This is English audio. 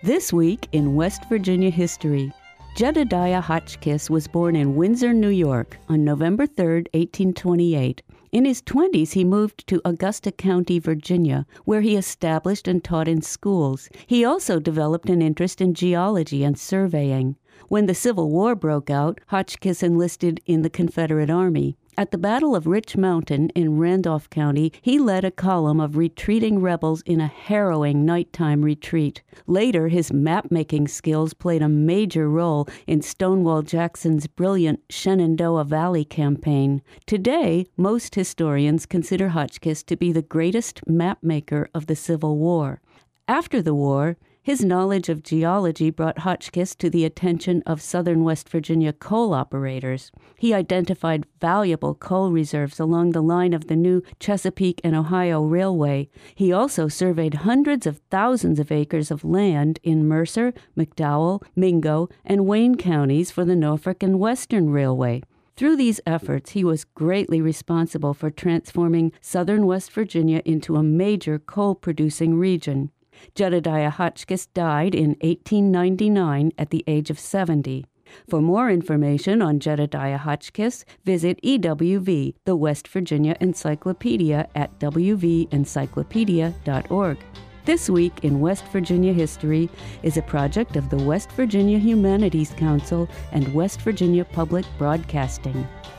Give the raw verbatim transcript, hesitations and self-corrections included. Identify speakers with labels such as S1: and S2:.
S1: This week in West Virginia history, Jedediah Hotchkiss was born in Windsor, New York on November third, eighteen twenty-eight. In his twenties, he moved to Augusta County, Virginia, where he established and taught in schools. He also developed an interest in geology and surveying. When the Civil War broke out, Hotchkiss enlisted in the Confederate Army. At the Battle of Rich Mountain in Randolph County, he led a column of retreating rebels in a harrowing nighttime retreat. Later, his map-making skills played a major role in Stonewall Jackson's brilliant Shenandoah Valley campaign. Today, most historians consider Hotchkiss to be the greatest map-maker of the Civil War. After the war, his knowledge of geology brought Hotchkiss to the attention of southern West Virginia coal operators. He identified valuable coal reserves along the line of the new Chesapeake and Ohio Railway. He also surveyed hundreds of thousands of acres of land in Mercer, McDowell, Mingo, and Wayne counties for the Norfolk and Western Railway. Through these efforts, he was greatly responsible for transforming southern West Virginia into a major coal-producing region. Jedediah Hotchkiss died in eighteen ninety-nine at the age of seventy. For more information on Jedediah Hotchkiss, visit E W V, the West Virginia Encyclopedia, at w v encyclopedia dot org. This Week in West Virginia History is a project of the West Virginia Humanities Council and West Virginia Public Broadcasting.